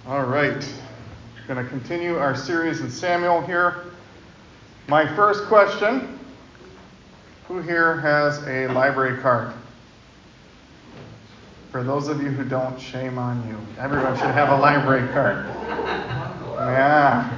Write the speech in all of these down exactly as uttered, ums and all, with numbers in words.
All right. We're going to continue our series in Samuel here. My first question, who here has a library card? For those of you who don't, shame on you. Everyone should have a library card. Yeah.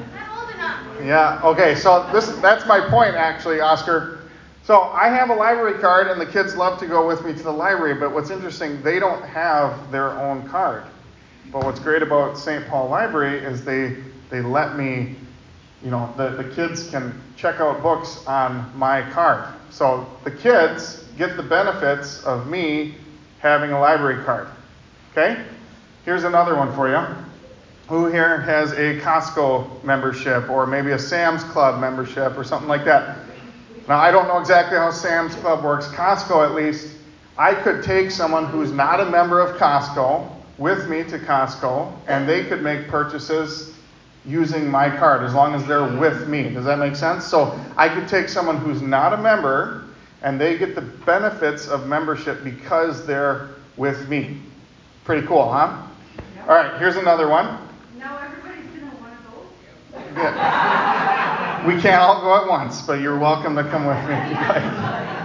Yeah, okay, so this that's my point actually, Oscar. So I have a library card and the kids love to go with me to the library, but what's interesting, they don't have their own card. But what's great about Saint Paul Library is they they let me, you know, the, the kids can check out books on my card. So the kids get the benefits of me having a library card. Okay? Here's another one for you. Who here has a Costco membership or maybe a Sam's Club membership or something like that? Now, I don't know exactly how Sam's Club works. Costco, at least, I could take someone who's not a member of Costco with me to Costco, and they could make purchases using my card as long as they're with me. Does that make sense? So I could take someone who's not a member, and they get the benefits of membership because they're with me. Pretty cool, huh? Yep. All right, here's another one. Now everybody's going to want to go with you. Yeah. We can't all go at once, but you're welcome to come with me if you'd like.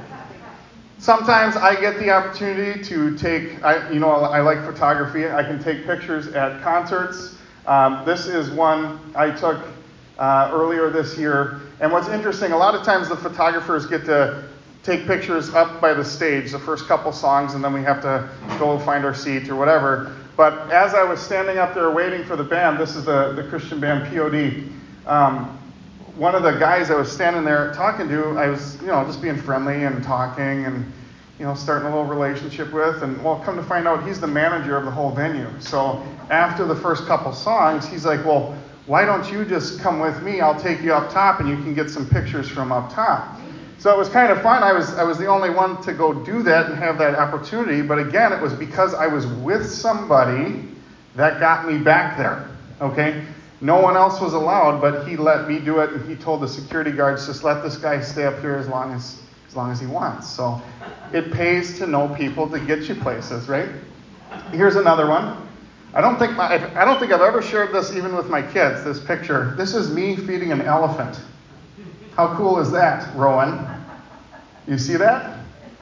Sometimes I get the opportunity to take, I, you know, I like photography. I can take pictures at concerts. Um, this is one I took uh, earlier this year. And what's interesting, a lot of times the photographers get to take pictures up by the stage, the first couple songs, and then we have to go find our seat or whatever. But as I was standing up there waiting for the band, this is the, the Christian band P O D, um, one of the guys I was standing there talking to, I was, you know, just being friendly and talking and, you know, starting a little relationship with. And, well, come to find out, he's the manager of the whole venue. So after the first couple songs, he's like, well, why don't you just come with me? I'll take you up top and you can get some pictures from up top. So it was kind of fun. I was I was the only one to go do that and have that opportunity. But again, it was because I was with somebody that got me back there. Okay? No one else was allowed, but he let me do it, and he told the security guards, just let this guy stay up here as long as as long as he wants. So it pays to know people to get you places, right? Here's another one. I don't think my, I don't think I've ever shared this even with my kids, this picture. This is me feeding an elephant. How cool is that, Rowan? You see that?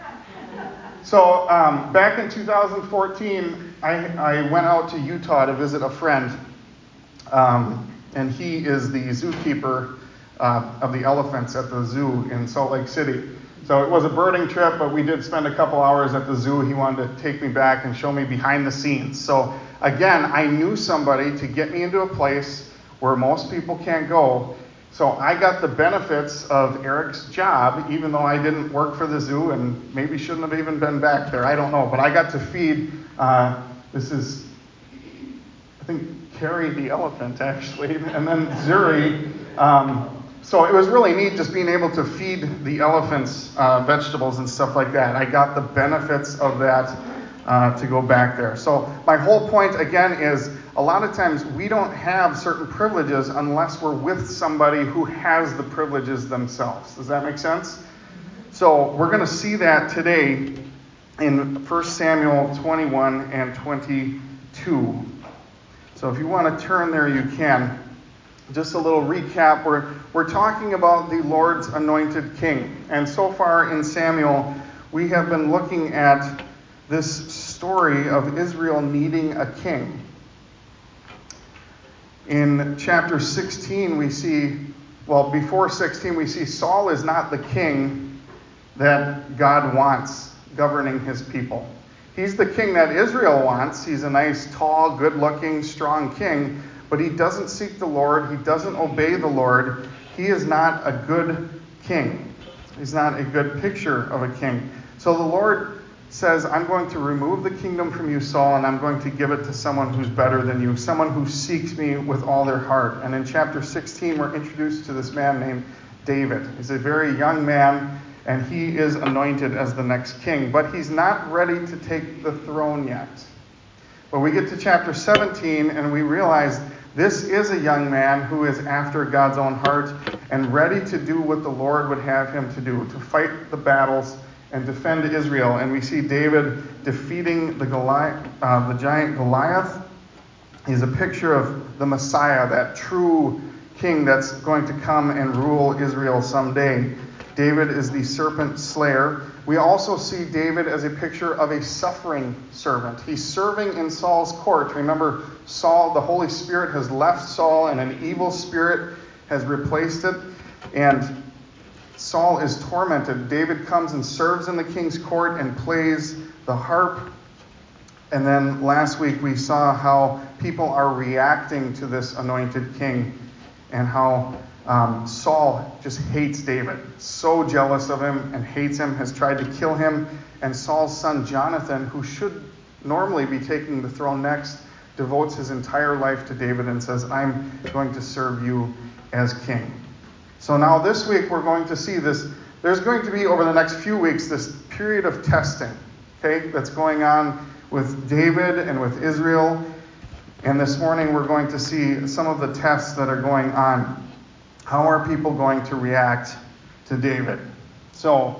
So um, back in two thousand fourteen, I, I went out to Utah to visit a friend. Um, and he is the zookeeper uh, of the elephants at the zoo in Salt Lake City. So it was a birding trip, but we did spend a couple hours at the zoo. He wanted to take me back and show me behind the scenes. So again, I knew somebody to get me into a place where most people can't go. So I got the benefits of Eric's job, even though I didn't work for the zoo and maybe shouldn't have even been back there. I don't know. But I got to feed, uh, this is, I think, Carrie the elephant, actually, and then Zuri. Um, so it was really neat just being able to feed the elephants uh, vegetables and stuff like that. I got the benefits of that uh, to go back there. So my whole point, again, is a lot of times we don't have certain privileges unless we're with somebody who has the privileges themselves. Does that make sense? So we're going to see that today in First Samuel twenty-one and twenty-two. So if you want to turn there, you can. Just a little recap. We're, we're talking about the Lord's anointed king. And so far in Samuel, we have been looking at this story of Israel needing a king. In chapter sixteen, we see, well, before sixteen, we see Saul is not the king that God wants governing his people. He's the king that Israel wants. He's a nice, tall, good-looking, strong king, but he doesn't seek the Lord. He doesn't obey the Lord. He is not a good king. He's not a good picture of a king. So the Lord says, I'm going to remove the kingdom from you, Saul, and I'm going to give it to someone who's better than you, someone who seeks me with all their heart. And in chapter sixteen, we're introduced to this man named David. He's a very young man, and he is anointed as the next king. But he's not ready to take the throne yet. But we get to chapter seventeen, and we realize this is a young man who is after God's own heart and ready to do what the Lord would have him to do, to fight the battles and defend Israel. And we see David defeating the Goliath, uh, the giant Goliath. He's a picture of the Messiah, that true king that's going to come and rule Israel someday. David is the serpent slayer. We also see David as a picture of a suffering servant. He's serving in Saul's court. Remember, Saul, the Holy Spirit has left Saul and an evil spirit has replaced it. And Saul is tormented. David comes and serves in the king's court and plays the harp. And then last week we saw how people are reacting to this anointed king and how um, Saul just hates David. So jealous of him and hates him, has tried to kill him. And Saul's son Jonathan, who should normally be taking the throne next, devotes his entire life to David and says, I'm going to serve you as king. So now this week we're going to see this. There's going to be over the next few weeks this period of testing, okay, that's going on with David and with Israel. And this morning we're going to see some of the tests that are going on. How are people going to react to David? So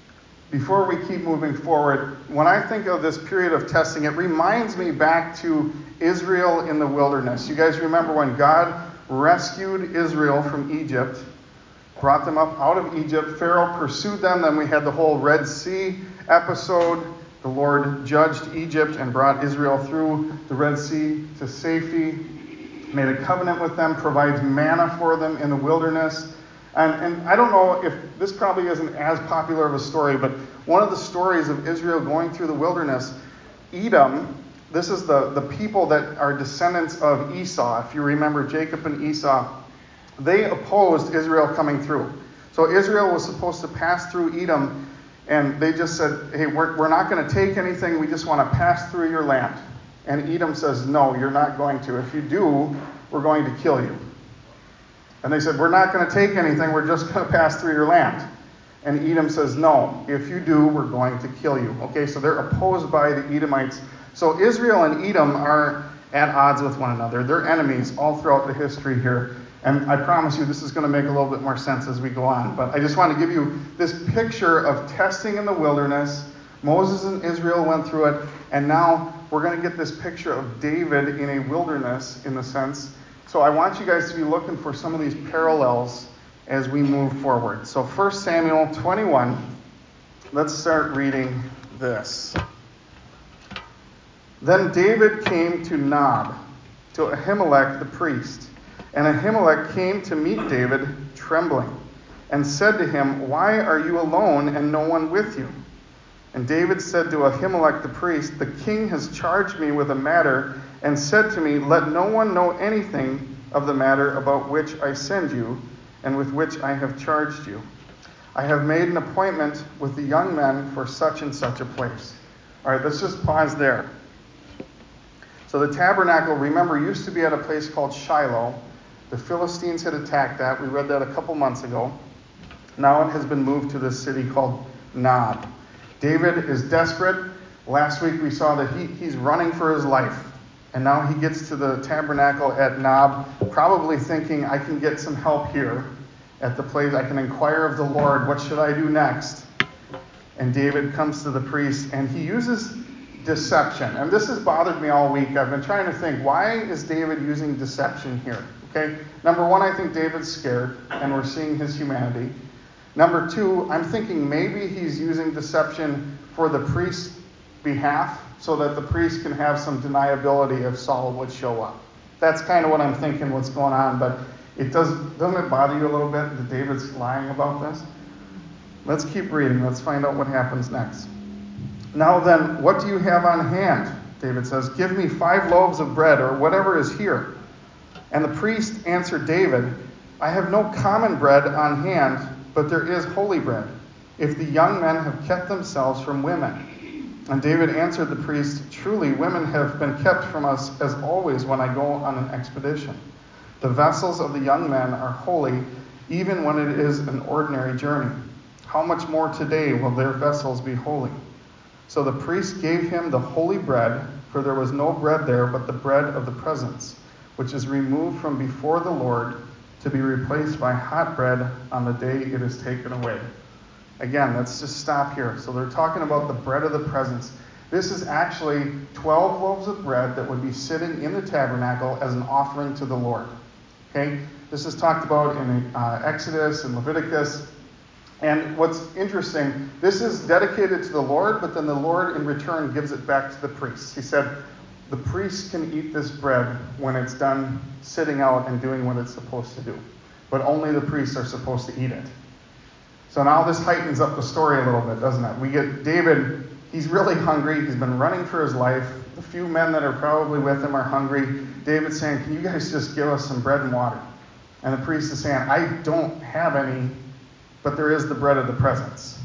before we keep moving forward, when I think of this period of testing, it reminds me back to Israel in the wilderness. You guys remember when God rescued Israel from Egypt, brought them up out of Egypt. Pharaoh pursued them. Then we had the whole Red Sea episode. The Lord judged Egypt and brought Israel through the Red Sea to safety, made a covenant with them, provides manna for them in the wilderness. And, and I don't know if this probably isn't as popular of a story, but one of the stories of Israel going through the wilderness, Edom, this is the, the people that are descendants of Esau. If you remember Jacob and Esau, they opposed Israel coming through. So Israel was supposed to pass through Edom, and they just said, hey, we're, we're not going to take anything. We just want to pass through your land. And Edom says, no, you're not going to. If you do, we're going to kill you. And they said, we're not going to take anything. We're just going to pass through your land. And Edom says, no, if you do, we're going to kill you. Okay, so they're opposed by the Edomites. So Israel and Edom are at odds with one another. They're enemies all throughout the history here. And I promise you this is going to make a little bit more sense as we go on. But I just want to give you this picture of testing in the wilderness. Moses and Israel went through it. And now we're going to get this picture of David in a wilderness, in a sense. So I want you guys to be looking for some of these parallels as we move forward. So First Samuel twenty-one. Let's start reading this. Then David came to Nob, to Ahimelech the priest. And Ahimelech came to meet David, trembling, and said to him, why are you alone and no one with you? And David said to Ahimelech the priest, the king has charged me with a matter, and said to me, let no one know anything of the matter about which I send you, and with which I have charged you. I have made an appointment with the young men for such and such a place. All right, let's just pause there. So the tabernacle, remember, used to be at a place called Shiloh. The Philistines had attacked that. We read that a couple months ago. Now it has been moved to this city called Nob. David is desperate. Last week we saw that he, he's running for his life. And now he gets to the tabernacle at Nob, probably thinking, I can get some help here at the place. I can inquire of the Lord, what should I do next? And David comes to the priest, and he uses deception. And this has bothered me all week. I've been trying to think, why is David using deception here? Okay, number one, I think David's scared, and we're seeing his humanity. Number two, I'm thinking maybe he's using deception for the priest's behalf, so that the priest can have some deniability if Saul would show up. That's kind of what I'm thinking, what's going on. But it does, doesn't it bother you a little bit that David's lying about this? Let's keep reading. Let's find out what happens next. Now then, what do you have on hand? David says, give me five loaves of bread, or whatever is here. And the priest answered David, I have no common bread on hand, but there is holy bread, if the young men have kept themselves from women. And David answered the priest, truly women have been kept from us as always when I go on an expedition. The vessels of the young men are holy, even when it is an ordinary journey. How much more today will their vessels be holy? So the priest gave him the holy bread, for there was no bread there but the bread of the presence, which is removed from before the Lord, to be replaced by hot bread on the day it is taken away. Again, let's just stop here. So they're talking about the bread of the presence. This is actually twelve loaves of bread that would be sitting in the tabernacle as an offering to the Lord. Okay? This is talked about in uh, Exodus and Leviticus. And what's interesting, this is dedicated to the Lord, but then the Lord in return gives it back to the priests. He said, the priests can eat this bread when it's done sitting out and doing what it's supposed to do. But only the priests are supposed to eat it. So now this heightens up the story a little bit, doesn't it? We get David, he's really hungry. He's been running for his life. The few men that are probably with him are hungry. David's saying, can you guys just give us some bread and water? And the priest is saying, I don't have any, but there is the bread of the presence.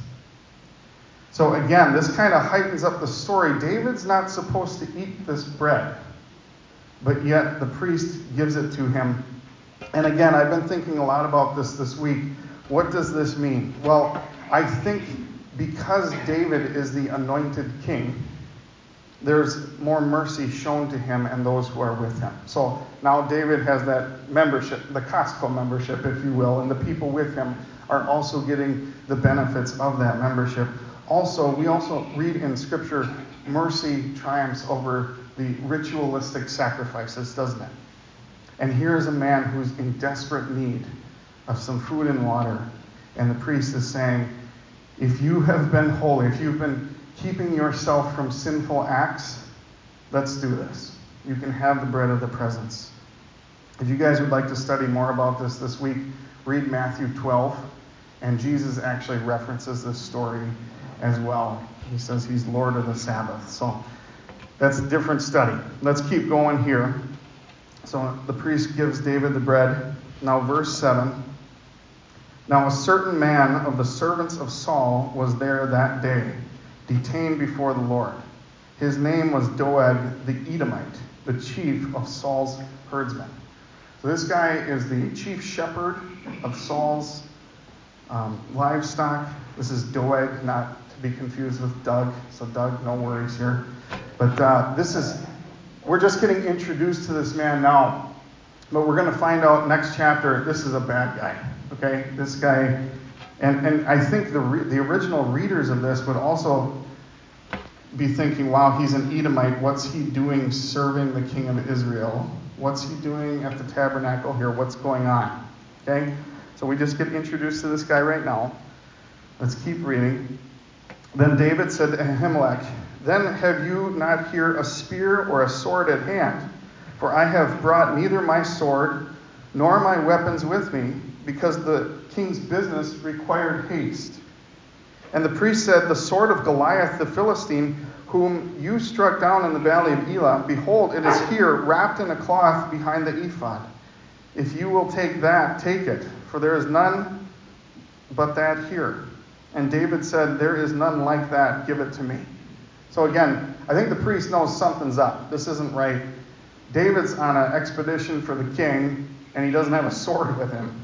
So again, this kind of heightens up the story. David's not supposed to eat this bread, but yet the priest gives it to him. And again, I've been thinking a lot about this this week. What does this mean? Well, I think because David is the anointed king, there's more mercy shown to him and those who are with him. So now David has that membership, the Costco membership, if you will, and the people with him are also getting the benefits of that membership. Also, we also read in Scripture, mercy triumphs over the ritualistic sacrifices, doesn't it? And here is a man who's in desperate need of some food and water, and the priest is saying, if you have been holy, if you've been keeping yourself from sinful acts, let's do this. You can have the bread of the presence. If you guys would like to study more about this this week, read Matthew twelve, and Jesus actually references this story as well. He says he's Lord of the Sabbath. So that's a different study. Let's keep going here. So the priest gives David the bread. Now verse seven. Now a certain man of the servants of Saul was there that day, detained before the Lord. His name was Doeg the Edomite, the chief of Saul's herdsmen. So this guy is the chief shepherd of Saul's um, livestock. This is Doeg, not to be confused with Doug. So Doug, no worries here. But uh, this is, we're just getting introduced to this man now. But we're going to find out next chapter, this is a bad guy. Okay, this guy, and, and I think the re, the original readers of this would also be thinking, wow, he's an Edomite. What's he doing serving the king of Israel? What's he doing at the tabernacle here? What's going on? Okay, so we just get introduced to this guy right now. Let's keep reading. Then David said to Ahimelech, then have you not here a spear or a sword at hand? For I have brought neither my sword nor my weapons with me, because the king's business required haste. And the priest said, the sword of Goliath the Philistine, whom you struck down in the valley of Elah, behold, it is here, wrapped in a cloth behind the ephod. If you will take that, take it, for there is none but that here. And David said, there is none like that, give it to me. So again, I think the priest knows something's up. This isn't right. David's on an expedition for the king, and he doesn't have a sword with him.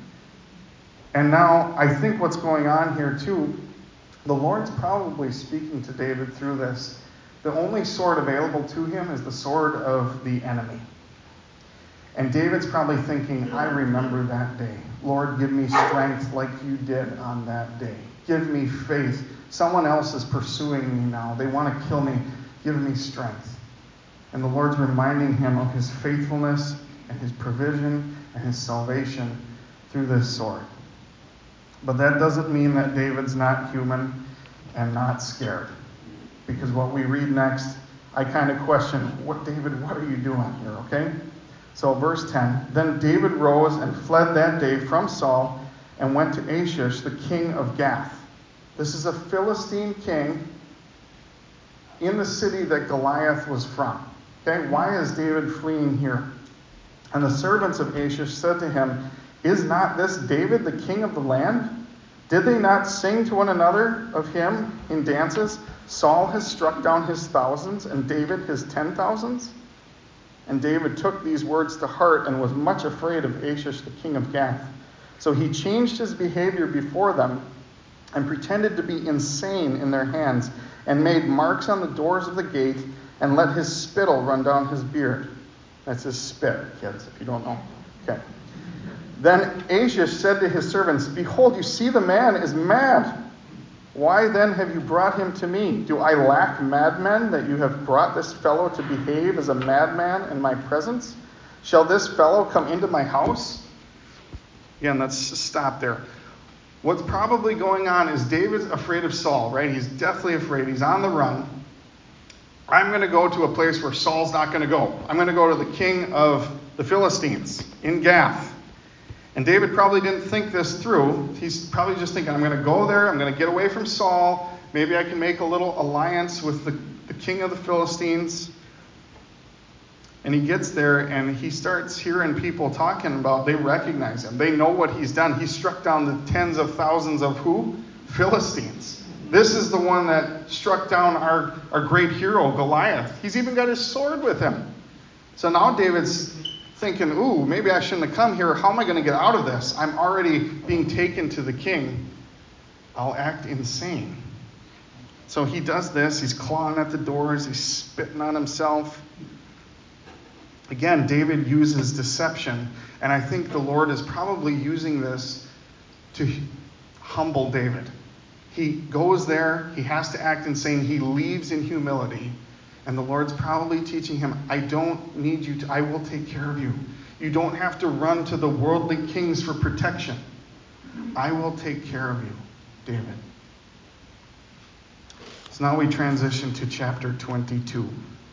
And now, I think what's going on here too, the Lord's probably speaking to David through this. The only sword available to him is the sword of the enemy. And David's probably thinking, I remember that day. Lord, give me strength like you did on that day. Give me faith. Someone else is pursuing me now. They want to kill me. Give me strength. And the Lord's reminding him of his faithfulness and his provision and his salvation through this sword. But that doesn't mean that David's not human and not scared. Because what we read next, I kind of question, what David, what are you doing here, okay? So verse ten, then David rose and fled that day from Saul and went to Achish, the king of Gath. This is a Philistine king in the city that Goliath was from. Okay, why is David fleeing here? And the servants of Achish said to him, is not this David the king of the land? Did they not sing to one another of him in dances? Saul has struck down his thousands, and David his ten thousands? And David took these words to heart and was much afraid of Achish the king of Gath. So he changed his behavior before them and pretended to be insane in their hands, and made marks on the doors of the gate, and let his spittle run down his beard. That's his spit, kids, if you don't know. Okay. Then Achish said to his servants, behold, you see the man is mad. Why then have you brought him to me? Do I lack madmen that you have brought this fellow to behave as a madman in my presence? Shall this fellow come into my house? Again, let's just stop there. What's probably going on is David's afraid of Saul, right? He's deathly afraid. He's on the run. I'm going to go to a place where Saul's not going to go. I'm going to go to the king of the Philistines in Gath. And David probably didn't think this through. He's probably just thinking, I'm going to go there. I'm going to get away from Saul. Maybe I can make a little alliance with the, the king of the Philistines. And he gets there and he starts hearing people talking about, they recognize him. They know what he's done. He struck down the tens of thousands of who? Philistines. This is the one that struck down our, our great hero, Goliath. He's even got his sword with him. So now David's thinking, ooh, maybe I shouldn't have come here. How am I going to get out of this? I'm already being taken to the king. I'll act insane. So he does this. He's clawing at the doors. He's spitting on himself. Again, David uses deception. And I think the Lord is probably using this to humble David. He goes there. He has to act insane. He leaves in humility. And the Lord's probably teaching him, I don't need you to, I will take care of you. You don't have to run to the worldly kings for protection. I will take care of you, David. So now we transition to chapter twenty-two.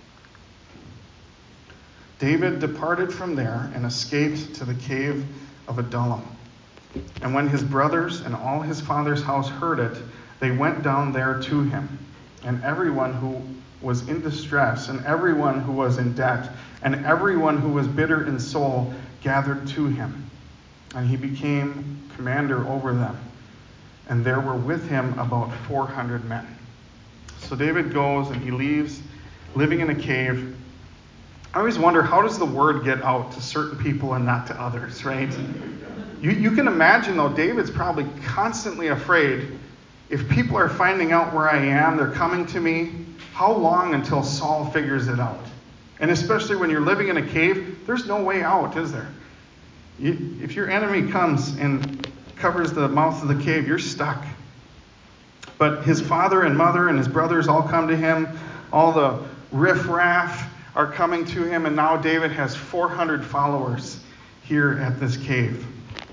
David departed from there and escaped to the cave of Adullam. And when his brothers and all his father's house heard it, they went down there to him. And everyone who was in distress, and everyone who was in debt, and everyone who was bitter in soul gathered to him. And he became commander over them. And there were with him about four hundred men. So David goes and he leaves, living in a cave. I always wonder, how does the word get out to certain people and not to others, right? You, you can imagine, though, David's probably constantly afraid. If people are finding out where I am, they're coming to me, how long until Saul figures it out? And especially when you're living in a cave, there's no way out, is there? You, if your enemy comes and covers the mouth of the cave, you're stuck. But his father and mother and his brothers all come to him. All the riffraff are coming to him. And now David has four hundred followers here at this cave.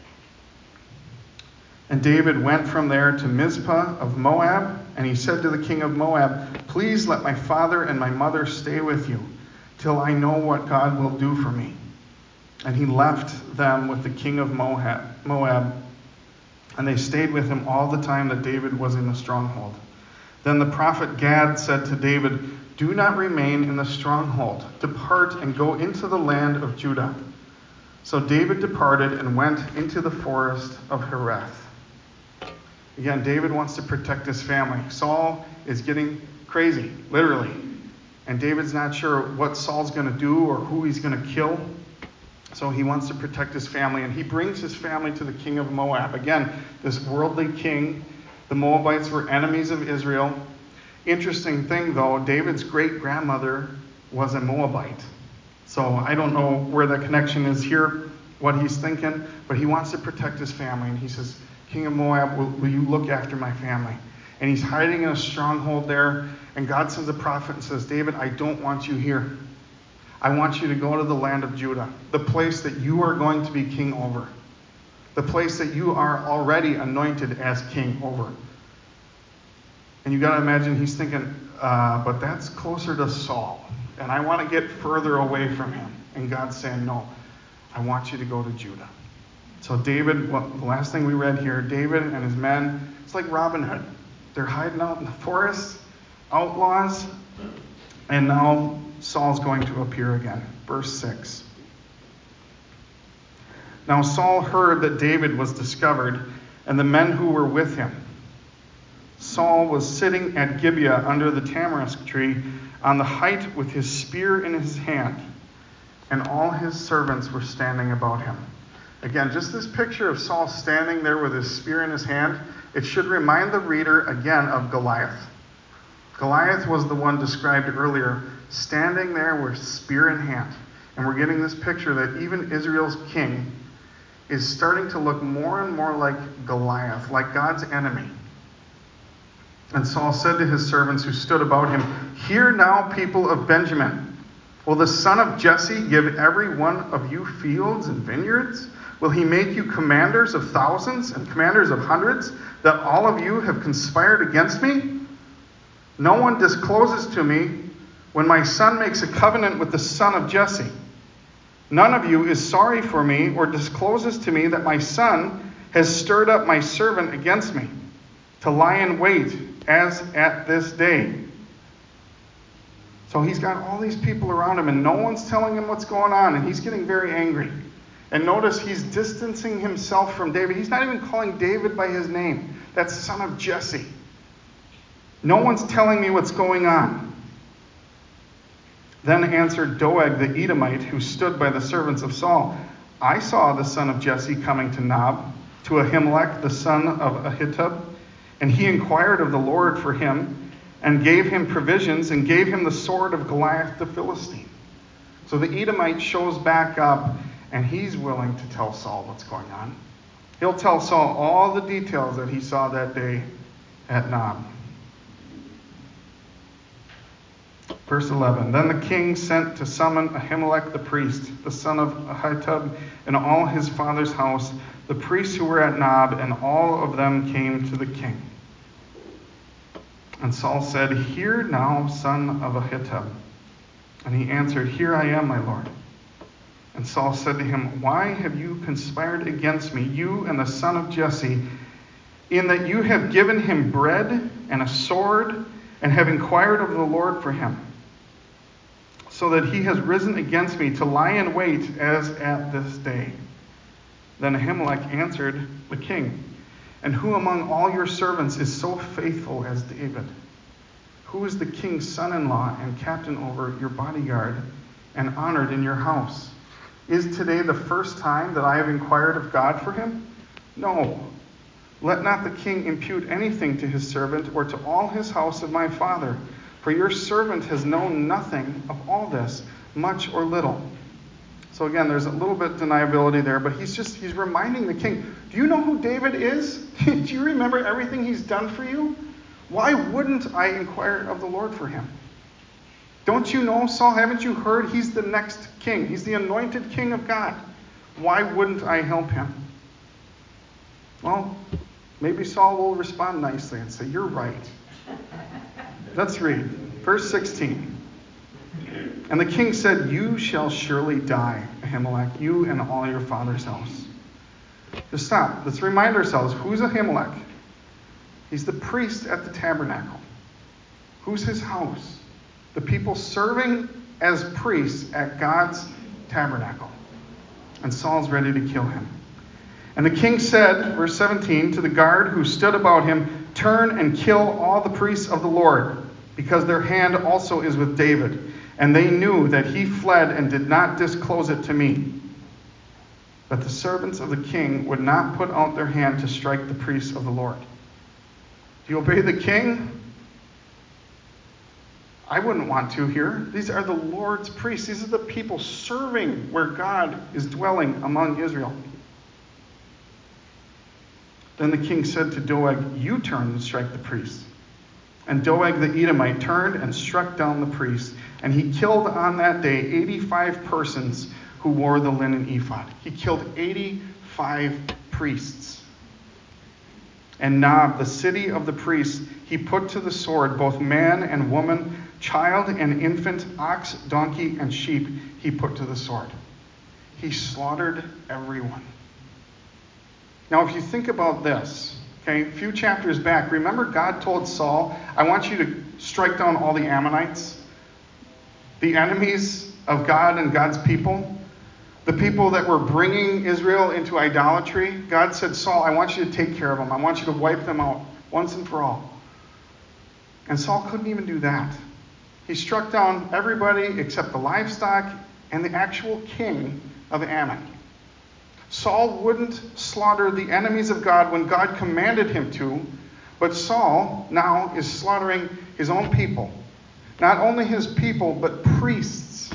And David went from there to Mizpah of Moab, and he said to the king of Moab, please let my father and my mother stay with you, till I know what God will do for me. And he left them with the king of Moab, Moab, and they stayed with him all the time that David was in the stronghold. Then the prophet Gad said to David, do not remain in the stronghold. Depart and go into the land of Judah. So David departed and went into the forest of Hereth. Again, David wants to protect his family. Saul is getting crazy, literally. And David's not sure what Saul's going to do or who he's going to kill. So he wants to protect his family. And he brings his family to the king of Moab. Again, this worldly king. The Moabites were enemies of Israel. Interesting thing, though, David's great-grandmother was a Moabite. So I don't know where the connection is here, what he's thinking. But he wants to protect his family. And he says, King of Moab, will, will you look after my family? And he's hiding in a stronghold there. And God sends a prophet and says, David, I don't want you here. I want you to go to the land of Judah, the place that you are going to be king over, the place that you are already anointed as king over. And you got to imagine he's thinking, uh, but that's closer to Saul, and I want to get further away from him. And God's saying, no, I want you to go to Judah. So David, well, the last thing we read here, David and his men, it's like Robin Hood. They're hiding out in the forest, outlaws, and now Saul's going to appear again. Verse six. Now Saul heard that David was discovered, and the men who were with him. Saul was sitting at Gibeah under the tamarisk tree on the height with his spear in his hand, and all his servants were standing about him. Again, just this picture of Saul standing there with his spear in his hand, it should remind the reader again of Goliath. Goliath was the one described earlier, standing there with spear in hand. And we're getting this picture that even Israel's king is starting to look more and more like Goliath, like God's enemy. And Saul said to his servants who stood about him, "Hear now, people of Benjamin. Will the son of Jesse give every one of you fields and vineyards? Will he make you commanders of thousands and commanders of hundreds, that all of you have conspired against me? No one discloses to me when my son makes a covenant with the son of Jesse. None of you is sorry for me or discloses to me that my son has stirred up my servant against me, to lie in wait as at this day." So he's got all these people around him, and no one's telling him what's going on, and he's getting very angry. And notice he's distancing himself from David. He's not even calling David by his name. That's son of Jesse. No one's telling me what's going on. Then answered Doeg the Edomite, who stood by the servants of Saul, "I saw the son of Jesse coming to Nob, to Ahimelech the son of Ahitub, and he inquired of the Lord for him, and gave him provisions, and gave him the sword of Goliath the Philistine." So the Edomite shows back up, and he's willing to tell Saul what's going on. He'll tell Saul all the details that he saw that day at Nob. Verse eleven, "Then the king sent to summon Ahimelech the priest, the son of Ahitub, and all his father's house, the priests who were at Nob, and all of them came to the king. And Saul said, 'Hear now, son of Ahitub.' And he answered, 'Here I am, my lord.' And Saul said to him, 'Why have you conspired against me, you and the son of Jesse, in that you have given him bread and a sword, and have inquired of the Lord for him, so that he has risen against me to lie in wait as at this day?' Then Ahimelech answered the king, 'And who among all your servants is so faithful as David? Who is the king's son-in-law and captain over your bodyguard, and honored in your house? Is today the first time that I have inquired of God for him? No. Let not the king impute anything to his servant or to all his house of my father, for your servant has known nothing of all this, much or little.'" So again, there's a little bit of deniability there, but he's just, he's reminding the king, do you know who David is? Do you remember everything he's done for you? Why wouldn't I inquire of the Lord for him? Don't you know, Saul? Haven't you heard he's the next king? He's the anointed king of God. Why wouldn't I help him? Well, maybe Saul will respond nicely and say, "You're right." Let's read. Verse sixteen. "And the king said, 'You shall surely die, Ahimelech, you and all your father's house.'" Just stop. Let's remind ourselves, who's Ahimelech? He's the priest at the tabernacle. Who's his house? The people serving as priests at God's tabernacle. And Saul's ready to kill him. "And the king said," verse seventeen, "to the guard who stood about him, 'Turn and kill all the priests of the Lord, because their hand also is with David. And they knew that he fled and did not disclose it to me.' But the servants of the king would not put out their hand to strike the priests of the Lord." Do you obey the king? I wouldn't want to here. These are the Lord's priests. These are the people serving where God is dwelling among Israel. Then the king said to Doeg, "You turn and strike the priests." And Doeg the Edomite turned and struck down the priests. And he killed on that day eighty-five persons who wore the linen ephod. He killed eighty-five priests. "And Nob, the city of the priests, he put to the sword both man and woman, child and infant, ox, donkey, and sheep he put to the sword." He slaughtered everyone. Now, if you think about this, okay, a few chapters back, remember God told Saul, "I want you to strike down all the Ammonites, the enemies of God and God's people, the people that were bringing Israel into idolatry." God said, "Saul, I want you to take care of them. I want you to wipe them out once and for all." And Saul couldn't even do that. He struck down everybody except the livestock and the actual king of Ammon. Saul wouldn't slaughter the enemies of God when God commanded him to, but Saul now is slaughtering his own people. Not only his people, but priests.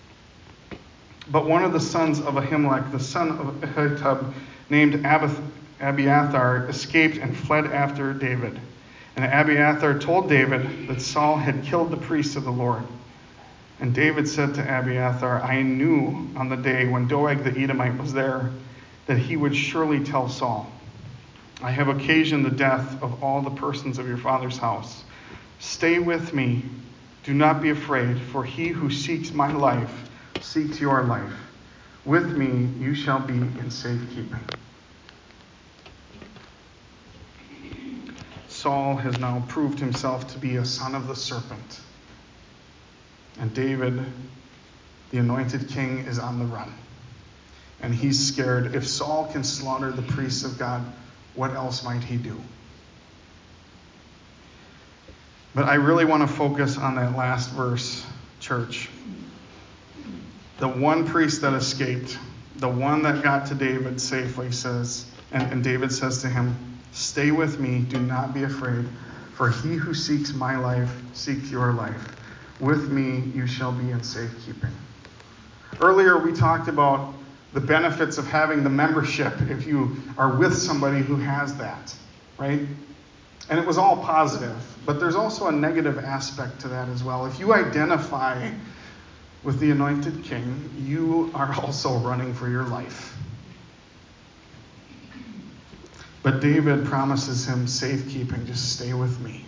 But one of the sons of Ahimelech, the son of Ahitub, named Abith- Abiathar, escaped and fled after David. And Abiathar told David that Saul had killed the priest of the Lord. And David said to Abiathar, I knew on the day when Doeg the Edomite was there that he would surely tell Saul, I have occasioned the death of all the persons of your father's house. Stay with me. Do not be afraid, for he who seeks my life seeks your life. With me you shall be in safekeeping. Saul has now proved himself to be a son of the serpent. And David, the anointed king, is on the run. And he's scared. If Saul can slaughter the priests of God, what else might he do? But I really want to focus on that last verse, church. The one priest that escaped, the one that got to David safely, says, and, and David says to him, stay with me, do not be afraid, for he who seeks my life seeks your life. With me you shall be in safekeeping. Earlier we talked about the benefits of having the membership if you are with somebody who has that, right? And it was all positive, but there's also a negative aspect to that as well. If you identify with the anointed king, you are also running for your life. But David promises him safekeeping. Just stay with me.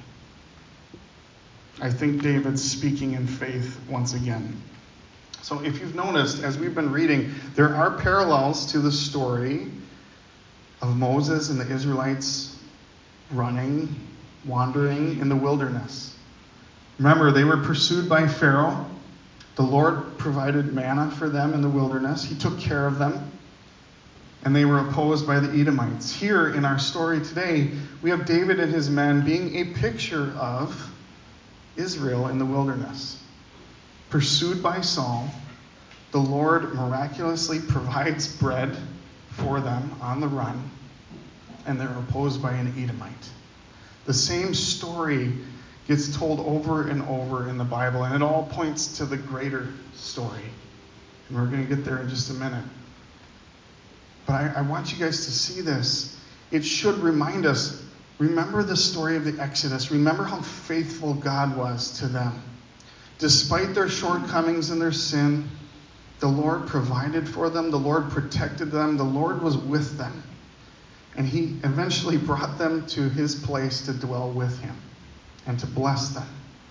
I think David's speaking in faith once again. So if you've noticed, as we've been reading, there are parallels to the story of Moses and the Israelites running, wandering in the wilderness. Remember, they were pursued by Pharaoh. The Lord provided manna for them in the wilderness. He took care of them. And they were opposed by the Edomites. Here in our story today, we have David and his men being a picture of Israel in the wilderness. Pursued by Saul, the Lord miraculously provides bread for them on the run, and they're opposed by an Edomite. The same story gets told over and over in the Bible, and it all points to the greater story. And we're going to get there in just a minute. But I, I want you guys to see this. It should remind us, remember the story of the Exodus. Remember how faithful God was to them. Despite their shortcomings and their sin, the Lord provided for them. The Lord protected them. The Lord was with them. And he eventually brought them to his place to dwell with him and to bless them.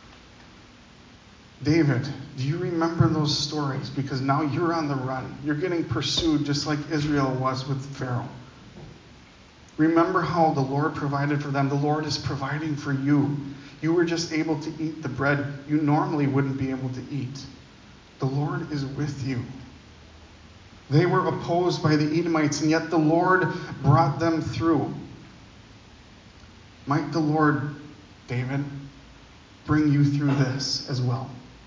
David, do you remember those stories? Because now you're on the run. You're getting pursued just like Israel was with Pharaoh. Remember how the Lord provided for them. The Lord is providing for you. You were just able to eat the bread you normally wouldn't be able to eat. The Lord is with you. They were opposed by the Edomites, and yet the Lord brought them through. Might the Lord, David, bring you through this as well.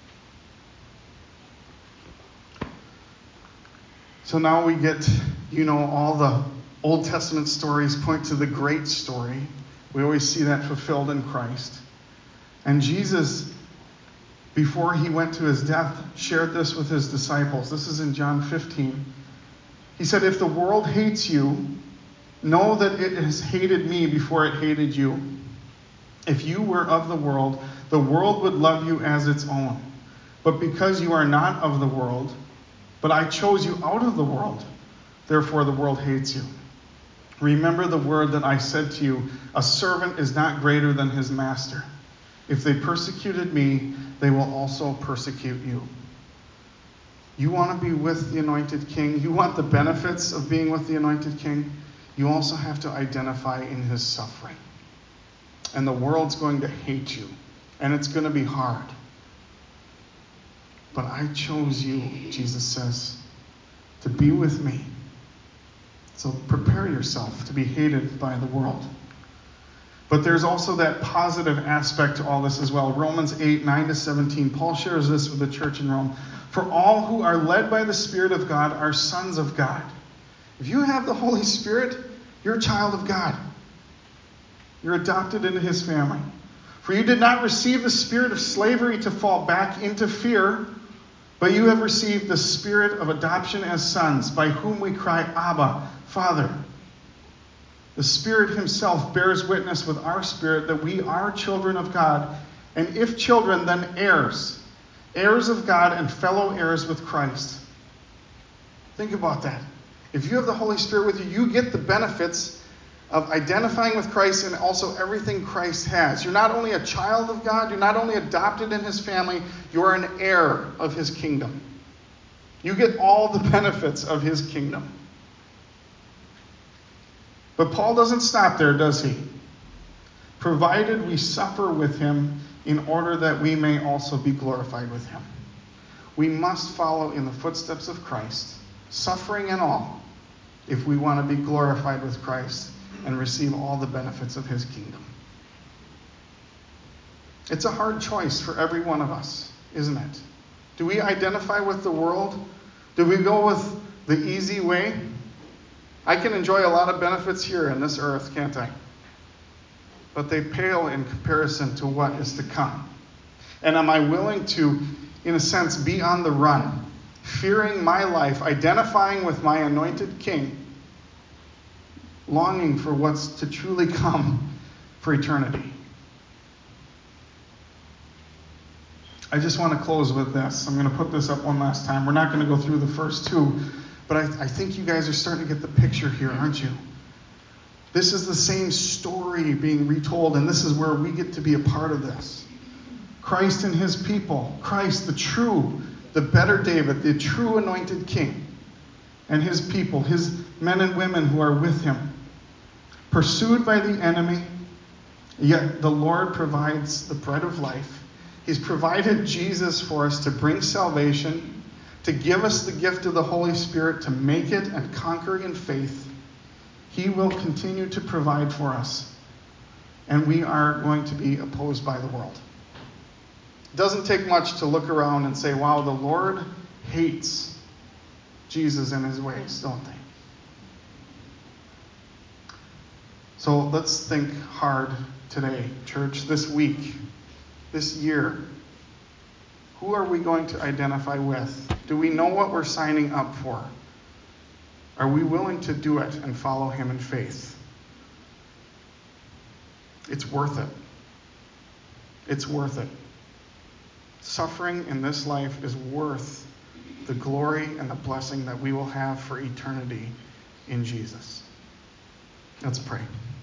So now we get, you know, all the Old Testament stories point to the great story. We always see that fulfilled in Christ. And Jesus, before he went to his death, shared this with his disciples. This is in John fifteen. He said, if the world hates you, know that it has hated me before it hated you. If you were of the world, the world would love you as its own. But because you are not of the world, but I chose you out of the world, therefore the world hates you. Remember the word that I said to you, a servant is not greater than his master. If they persecuted me, they will also persecute you. You want to be with the anointed king? You want the benefits of being with the anointed king? You also have to identify in his suffering. And the world's going to hate you. And it's going to be hard. But I chose you, Jesus says, to be with me. So prepare yourself to be hated by the world. But there's also that positive aspect to all this as well. Romans eight, nine to seventeen, Paul shares this with the church in Rome. For all who are led by the Spirit of God are sons of God. If you have the Holy Spirit, you're a child of God. You're adopted into his family. For you did not receive the spirit of slavery to fall back into fear, but you have received the spirit of adoption as sons, by whom we cry, Abba, Father. The Spirit himself bears witness with our spirit that we are children of God, and if children, then heirs, heirs of God and fellow heirs with Christ. Think about that. If you have the Holy Spirit with you, you get the benefits of identifying with Christ and also everything Christ has. You're not only a child of God, you're not only adopted in his family, you're an heir of his kingdom. You get all the benefits of his kingdom. But Paul doesn't stop there, does he? Provided we suffer with him in order that we may also be glorified with him. We must follow in the footsteps of Christ, suffering and all, if we want to be glorified with Christ and receive all the benefits of his kingdom. It's a hard choice for every one of us, isn't it? Do we identify with the world? Do we go with the easy way? I can enjoy a lot of benefits here on this earth, can't I? But they pale in comparison to what is to come. And am I willing to, in a sense, be on the run, fearing my life, identifying with my anointed king, longing for what's to truly come for eternity? I just want to close with this. I'm going to put this up one last time. We're not going to go through the first two, but I, I think you guys are starting to get the picture here, aren't you? This is the same story being retold, and this is where we get to be a part of this. Christ and his people, Christ, the true, the better David, the true anointed king, and his people, his men and women who are with him, pursued by the enemy, yet the Lord provides the bread of life. He's provided Jesus for us to bring salvation, to give us the gift of the Holy Spirit, to make it and conquer in faith. He will continue to provide for us, and we are going to be opposed by the world. It doesn't take much to look around and say, wow, the Lord hates Jesus and his ways, don't they? So let's think hard today, church, this week, this year. Who are we going to identify with? Do we know what we're signing up for? Are we willing to do it and follow him in faith? It's worth it. It's worth it. Suffering in this life is worth the glory and the blessing that we will have for eternity in Jesus. Let's pray.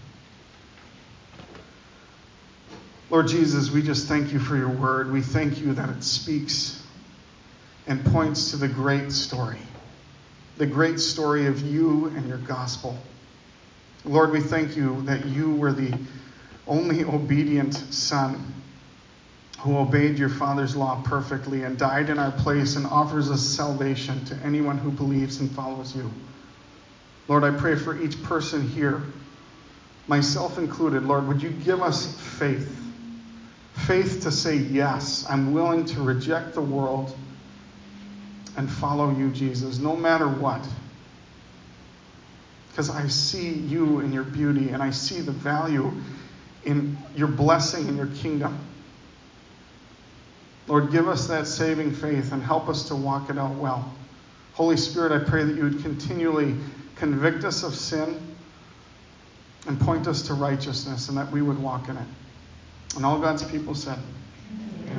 Lord Jesus, we just thank you for your word. We thank you that it speaks and points to the great story. The great story of you and your gospel. Lord, we thank you that you were the only obedient Son who obeyed your Father's law perfectly and died in our place and offers us salvation to anyone who believes and follows you. Lord, I pray for each person here, myself included. Lord, would you give us faith? Faith to say, yes, I'm willing to reject the world and follow you, Jesus, no matter what. Because I see you in your beauty, and I see the value in your blessing in your kingdom. Lord, give us that saving faith and help us to walk it out well. Holy Spirit, I pray that you would continually convict us of sin and point us to righteousness, and that we would walk in it. And all God's people said,